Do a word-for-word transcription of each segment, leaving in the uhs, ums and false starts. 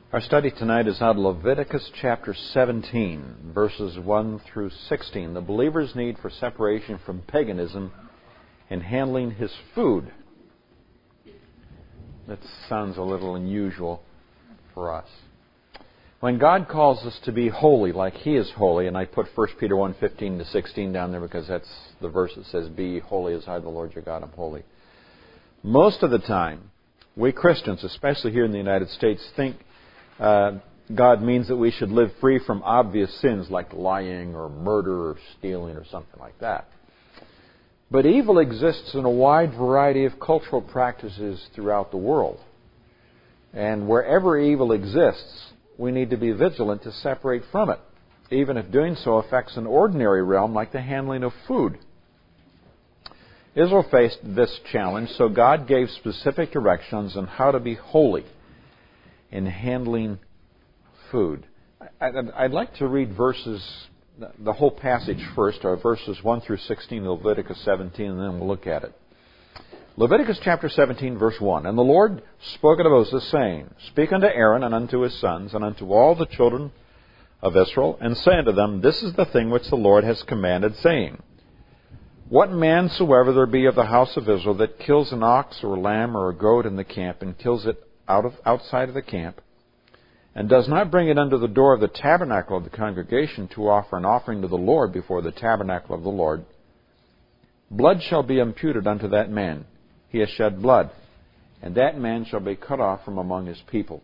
Our study tonight is out of Leviticus chapter seventeen, verses one through sixteen. The believer's need for separation from paganism in handling his food. That sounds a little unusual for us. When God calls us to be holy like He is holy, and I put First Peter one fifteen to sixteen down there because that's the verse that says, "Be ye holy as I, the Lord your God, am holy." Most of the time, we Christians, especially here in the United States, think Uh, God means that we should live free from obvious sins like lying or murder or stealing or something like that. But evil exists in a wide variety of cultural practices throughout the world. And wherever evil exists, we need to be vigilant to separate from it, even if doing so affects an ordinary realm like the handling of food. Israel faced this challenge, so God gave specific directions on how to be holy in handling food. I'd like to read verses, the whole passage first, or verses one through sixteen of Leviticus seventeen, and then we'll look at it. Leviticus chapter seventeen, verse one. "And the Lord spoke unto Moses, saying, Speak unto Aaron and unto his sons, and unto all the children of Israel, and say unto them, This is the thing which the Lord has commanded, saying, What man soever there be of the house of Israel that kills an ox or a lamb or a goat in the camp, and kills it out of outside of the camp, and does not bring it unto the door of the tabernacle of the congregation to offer an offering to the Lord before the tabernacle of the Lord, blood shall be imputed unto that man. He has shed blood, and that man shall be cut off from among his people.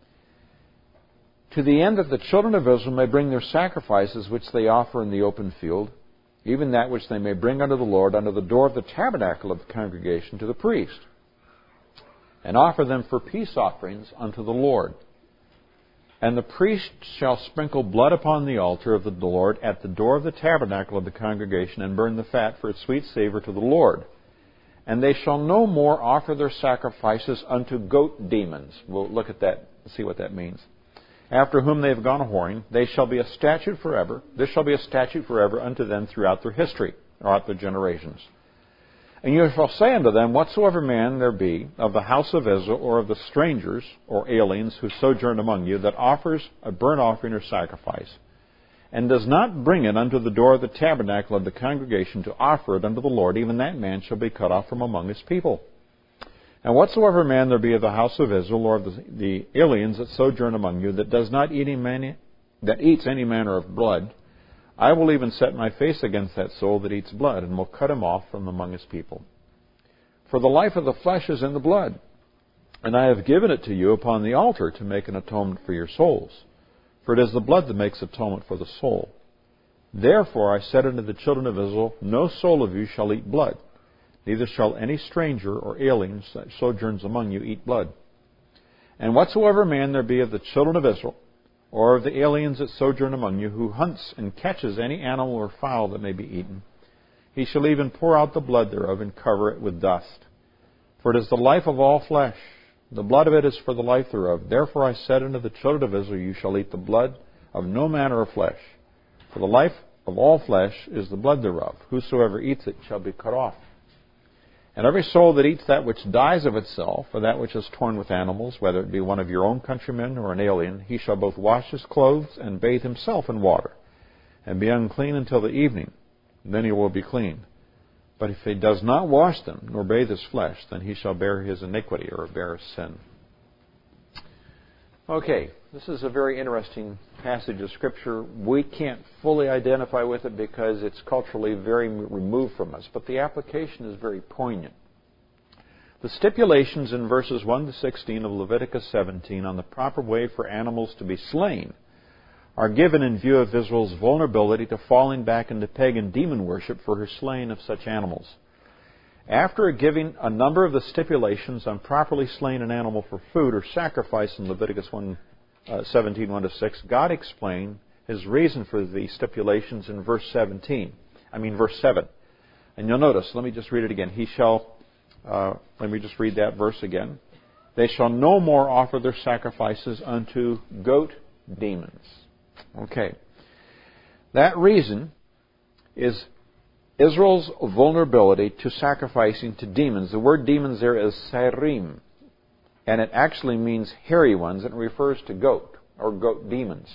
To the end that the children of Israel may bring their sacrifices which they offer in the open field, even that which they may bring unto the Lord unto the door of the tabernacle of the congregation to the priest, and offer them for peace offerings unto the Lord. And the priest shall sprinkle blood upon the altar of the Lord at the door of the tabernacle of the congregation, and burn the fat for its sweet savor to the Lord. And they shall no more offer their sacrifices unto goat demons." We'll look at that and see what that means. "After whom they have gone a whoring, they shall be a statute forever. This shall be a statute forever unto them throughout their history, or throughout their generations. And you shall say unto them, Whatsoever man there be of the house of Israel, or of the strangers or aliens who sojourn among you, that offers a burnt offering or sacrifice, and does not bring it unto the door of the tabernacle of the congregation to offer it unto the Lord, even that man shall be cut off from among his people. And whatsoever man there be of the house of Israel, or of the, the aliens that sojourn among you, that does not eat any man, that eats any manner of blood, I will even set my face against that soul that eats blood, and will cut him off from among his people. For the life of the flesh is in the blood, and I have given it to you upon the altar to make an atonement for your souls. For it is the blood that makes atonement for the soul. Therefore I said unto the children of Israel, No soul of you shall eat blood, neither shall any stranger or alien that sojourns among you eat blood. And whatsoever man there be of the children of Israel, or of the aliens that sojourn among you, who hunts and catches any animal or fowl that may be eaten, he shall even pour out the blood thereof, and cover it with dust. For it is the life of all flesh. The blood of it is for the life thereof. Therefore I said unto the children of Israel, You shall eat the blood of no manner of flesh. For the life of all flesh is the blood thereof. Whosoever eats it shall be cut off. And every soul that eats that which dies of itself, or that which is torn with animals, whether it be one of your own countrymen or an alien, he shall both wash his clothes and bathe himself in water, and be unclean until the evening. Then he will be clean. But if he does not wash them, nor bathe his flesh, then he shall bear his iniquity, or bear his sin." Okay, this is a very interesting passage of Scripture. We can't fully identify with it because it's culturally very removed from us, but the application is very poignant. The stipulations in verses one to sixteen of Leviticus seventeen on the proper way for animals to be slain are given in view of Israel's vulnerability to falling back into pagan demon worship for her slaying of such animals. After giving a number of the stipulations on properly slaying an animal for food or sacrifice in Leviticus seventeen, one to six, God explained His reason for the stipulations in verse seventeen. I mean verse seven. And you'll notice, let me just read it again. He shall, uh, let me just read that verse again. They shall no more offer their sacrifices unto goat demons. Okay. That reason is Israel's vulnerability to sacrificing to demons. The word demons there is sarim. And it actually means hairy ones, and it refers to goat, or goat demons.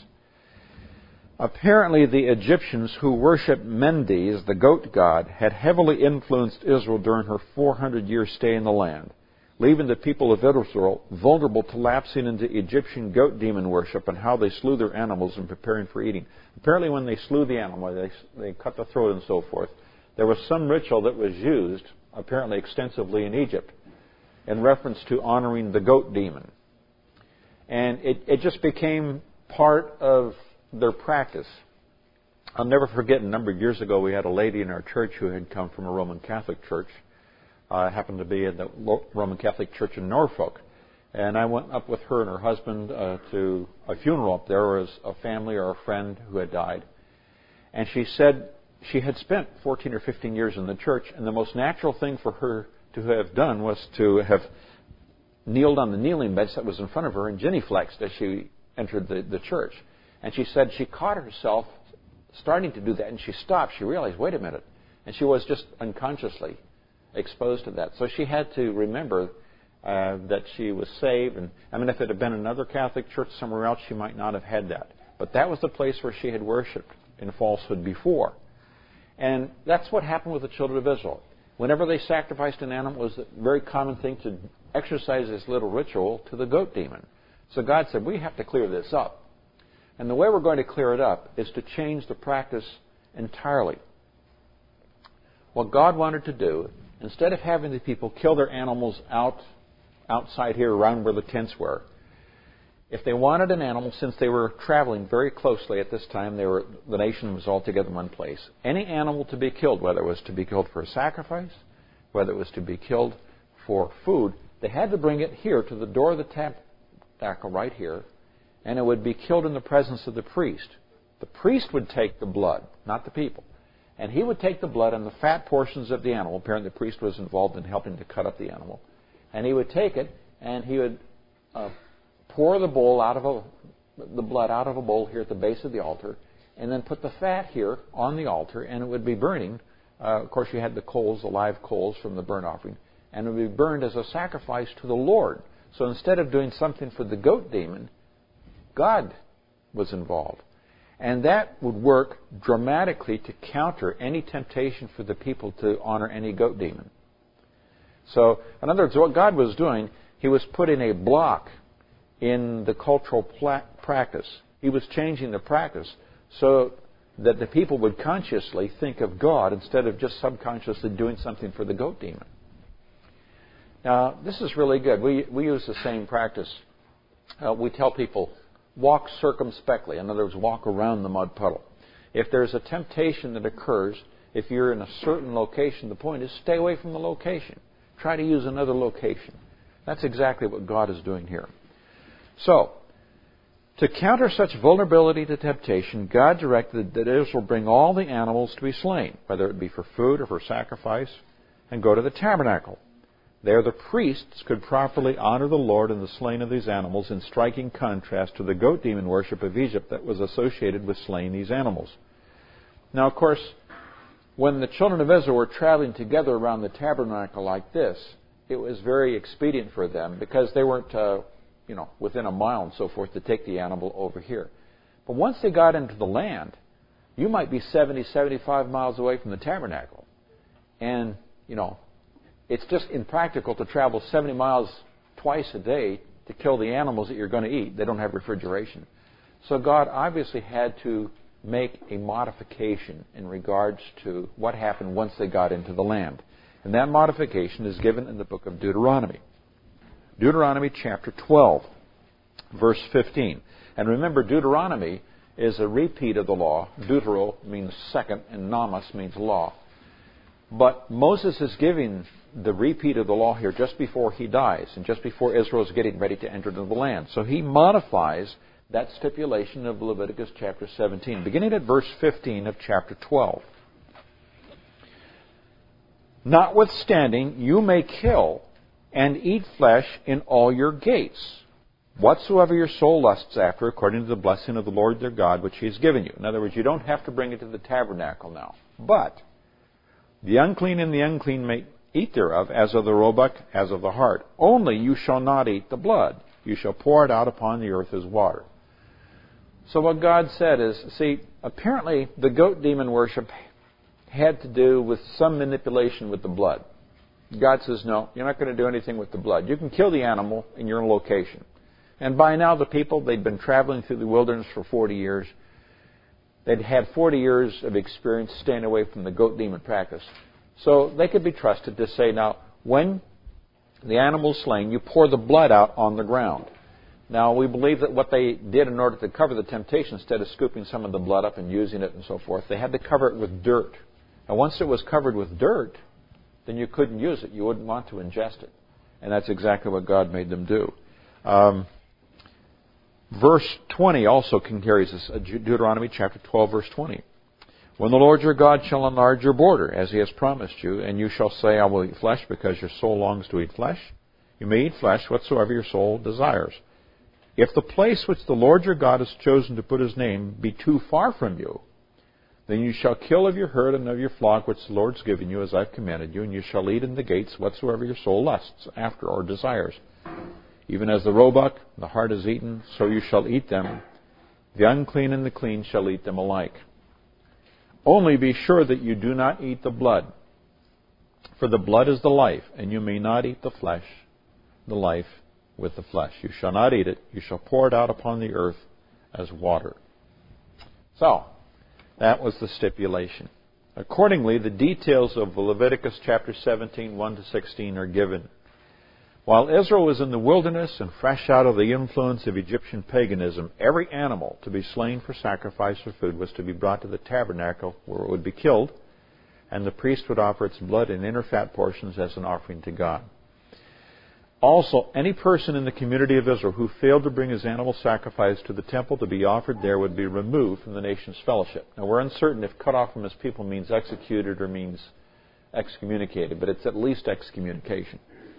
Apparently, the Egyptians who worshipped Mendes, the goat god, had heavily influenced Israel during her four hundred year stay in the land, leaving the people of Israel vulnerable to lapsing into Egyptian goat demon worship and how they slew their animals in preparing for eating. Apparently, when they slew the animal, they, they cut the throat and so forth, there was some ritual that was used, apparently extensively in Egypt, in reference to honoring the goat demon. And it, it just became part of their practice. I'll never forget, a number of years ago, we had a lady in our church who had come from a Roman Catholic church. I uh, happened to be in the Roman Catholic Church in Norfolk. And I went up with her and her husband uh, to a funeral up there. There was a family or a friend who had died. And she said she had spent fourteen or fifteen years in the church, and the most natural thing for her to have done was to have kneeled on the kneeling bench that was in front of her and genuflexed as she entered the, the church. And she said she caught herself starting to do that, and she stopped. She realized, wait a minute. And she was just unconsciously exposed to that. So she had to remember uh, that she was saved. And I mean, if it had been another Catholic church somewhere else, she might not have had that. But that was the place where she had worshipped in falsehood before. And that's what happened with the children of Israel. Whenever they sacrificed an animal, it was a very common thing to exercise this little ritual to the goat demon. So God said, we have to clear this up. And the way we're going to clear it up is to change the practice entirely. What God wanted to do, instead of having the people kill their animals out outside here around where the tents were, if they wanted an animal, since they were traveling very closely at this time, they were the nation was all together in one place, any animal to be killed, whether it was to be killed for a sacrifice, whether it was to be killed for food, they had to bring it here to the door of the tabernacle right here, and it would be killed in the presence of the priest. The priest would take the blood, not the people. And he would take the blood and the fat portions of the animal. Apparently the priest was involved in helping to cut up the animal. And he would take it and he would uh, pour the bowl out of a, the blood out of a bowl here at the base of the altar, and then put the fat here on the altar, and it would be burning. Uh, of course, you had the coals, the live coals from the burnt offering, and it would be burned as a sacrifice to the Lord. So instead of doing something for the goat demon, God was involved. And that would work dramatically to counter any temptation for the people to honor any goat demon. So, in other words, what God was doing, He was putting a block in the cultural pla- practice. He was changing the practice so that the people would consciously think of God instead of just subconsciously doing something for the goat demon. Now, this is really good. We, we use the same practice. Uh, we tell people, walk circumspectly. In other words, walk around the mud puddle. If there's a temptation that occurs, if you're in a certain location, the point is stay away from the location. Try to use another location. That's exactly what God is doing here. So, to counter such vulnerability to temptation, God directed that Israel bring all the animals to be slain, whether it be for food or for sacrifice, and go to the tabernacle. There the priests could properly honor the Lord in the slaying of these animals, in striking contrast to the goat demon worship of Egypt that was associated with slaying these animals. Now, of course, when the children of Israel were traveling together around the tabernacle like this, it was very expedient for them because they weren't, uh, you know, within a mile and so forth to take the animal over here. But once they got into the land, you might be seventy, seventy-five miles away from the tabernacle. And, you know, it's just impractical to travel seventy miles twice a day to kill the animals that you're going to eat. They don't have refrigeration. So God obviously had to make a modification in regards to what happened once they got into the land. And that modification is given in the book of Deuteronomy. Deuteronomy chapter twelve, verse fifteen. And remember, Deuteronomy is a repeat of the law. Deutero means second, and nomos means law. But Moses is giving the repeat of the law here just before he dies and just before Israel is getting ready to enter into the land. So he modifies that stipulation of Leviticus chapter seventeen, beginning at verse fifteen of chapter twelve. Notwithstanding, you may kill and eat flesh in all your gates, whatsoever your soul lusts after, according to the blessing of the Lord their God, which He has given you. In other words, you don't have to bring it to the tabernacle now. But the unclean and the unclean may eat thereof, as of the roebuck, as of the hart. Only you shall not eat the blood. You shall pour it out upon the earth as water. So what God said is, see, apparently the goat demon worship had to do with some manipulation with the blood. God says, no, you're not going to do anything with the blood. You can kill the animal in your location. And by now the people, they'd been traveling through the wilderness for forty years. They'd had forty years of experience staying away from the goat demon practice. So they could be trusted to say, now, when the animal is slain, you pour the blood out on the ground. Now, we believe that what they did in order to cover the temptation, instead of scooping some of the blood up and using it and so forth, they had to cover it with dirt. And once it was covered with dirt, then you couldn't use it. You wouldn't want to ingest it. And that's exactly what God made them do. Um, verse twenty also carries this, Deuteronomy chapter twelve, verse twenty. When the Lord your God shall enlarge your border, as he has promised you, and you shall say, I will eat flesh, because your soul longs to eat flesh, you may eat flesh whatsoever your soul desires. If the place which the Lord your God has chosen to put his name be too far from you, then you shall kill of your herd and of your flock which the Lord's given you, as I've commanded you, and you shall eat in the gates whatsoever your soul lusts after or desires. Even as the roebuck, the hart is eaten, so you shall eat them. The unclean and the clean shall eat them alike. Only be sure that you do not eat the blood, for the blood is the life, and you may not eat the flesh, the life with the flesh. You shall not eat it. You shall pour it out upon the earth as water. So, that was the stipulation. Accordingly, the details of Leviticus chapter seventeen, one to sixteen are given. While Israel was in the wilderness and fresh out of the influence of Egyptian paganism, every animal to be slain for sacrifice or food was to be brought to the tabernacle where it would be killed, and the priest would offer its blood in inner fat portions as an offering to God. Also, any person in the community of Israel who failed to bring his animal sacrifice to the temple to be offered there would be removed from the nation's fellowship. Now, we're uncertain if cut off from his people means executed or means excommunicated, but it's at least excommunication.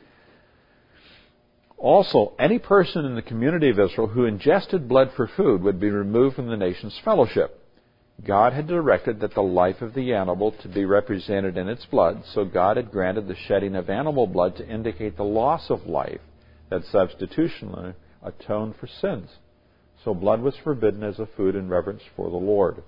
Also, any person in the community of Israel who ingested blood for food would be removed from the nation's fellowship. God had directed that the life of the animal to be represented in its blood, so God had granted the shedding of animal blood to indicate the loss of life that substitutionally atoned for sins. So blood was forbidden as a food in reverence for the Lord.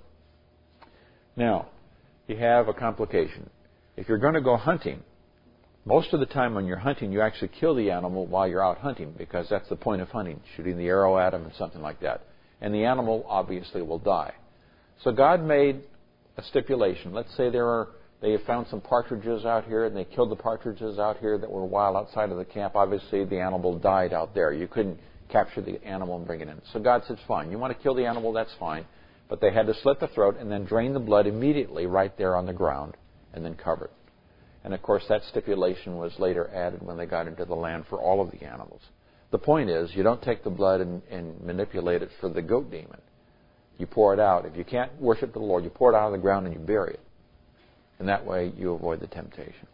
Now, you have a complication. If you're going to go hunting, most of the time when you're hunting, you actually kill the animal while you're out hunting, because that's the point of hunting, shooting the arrow at him and something like that. And the animal obviously will die. So God made a stipulation. Let's say there are, they have found some partridges out here, and they killed the partridges out here that were wild outside of the camp. Obviously, the animal died out there. You couldn't capture the animal and bring it in. So God said, fine, you want to kill the animal, that's fine. But they had to slit the throat and then drain the blood immediately right there on the ground and then cover it. And, of course, that stipulation was later added when they got into the land for all of the animals. The point is, you don't take the blood and, and manipulate it for the goat demon. You pour it out. If you can't worship the Lord, you pour it out on the ground and you bury it. And that way you avoid the temptation.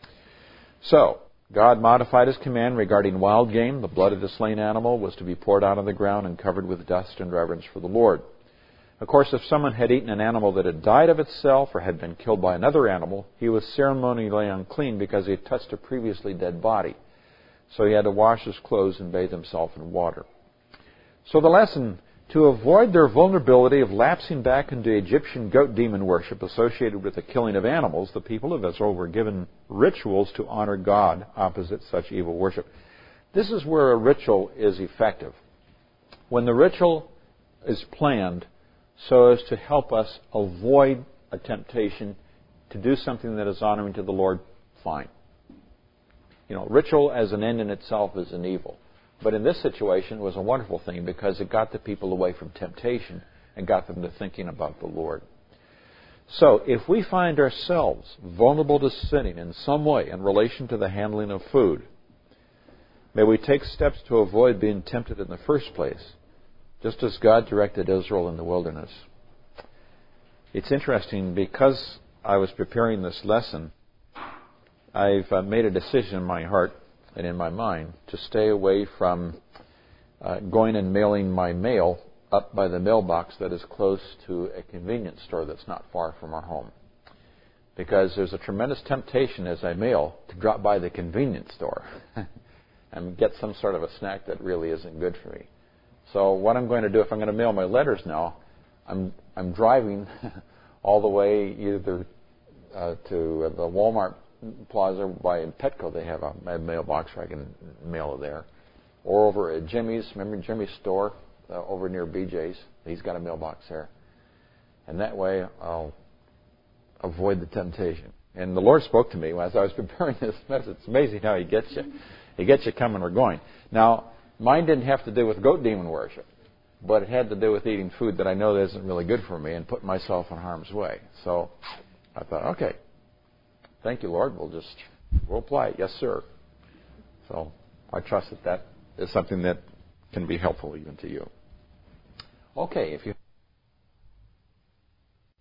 So, God modified his command regarding wild game. The blood of the slain animal was to be poured out on the ground and covered with dust in reverence for the Lord. Of course, if someone had eaten an animal that had died of itself or had been killed by another animal, he was ceremonially unclean because he had touched a previously dead body. So he had to wash his clothes and bathe himself in water. So the lesson: to avoid their vulnerability of lapsing back into Egyptian goat demon worship associated with the killing of animals, the people of Israel were given rituals to honor God opposite such evil worship. This is where a ritual is effective. When the ritual is planned so as to help us avoid a temptation to do something that is honoring to the Lord, fine. You know, ritual as an end in itself is an evil. But in this situation, it was a wonderful thing because it got the people away from temptation and got them to thinking about the Lord. So, if we find ourselves vulnerable to sinning in some way in relation to the handling of food, may we take steps to avoid being tempted in the first place, just as God directed Israel in the wilderness. It's interesting, because I was preparing this lesson, I've uh, made a decision in my heart and in my mind to stay away from uh, going and mailing my mail up by the mailbox that is close to a convenience store that's not far from our home. because there's a tremendous temptation as I mail to drop by the convenience store and get some sort of a snack that really isn't good for me. So what I'm going to do, if I'm going to mail my letters now, I'm I'm driving all the way either uh, to the Walmart Plaza by Petco. They have a, a mailbox where I can mail it there, or over at Jimmy's. Remember Jimmy's store uh, over near B J's? He's got a mailbox there, and that way I'll avoid the temptation. And the Lord spoke to me as I was preparing this message. It's amazing how He gets you. He gets you coming or going. Now, mine didn't have to do with goat demon worship, but it had to do with eating food that I know that isn't really good for me and putting myself in harm's way. So I thought, okay, thank you, Lord. We'll just we'll apply it. Yes, sir. So I trust that that is something that can be helpful even to you. Okay, if you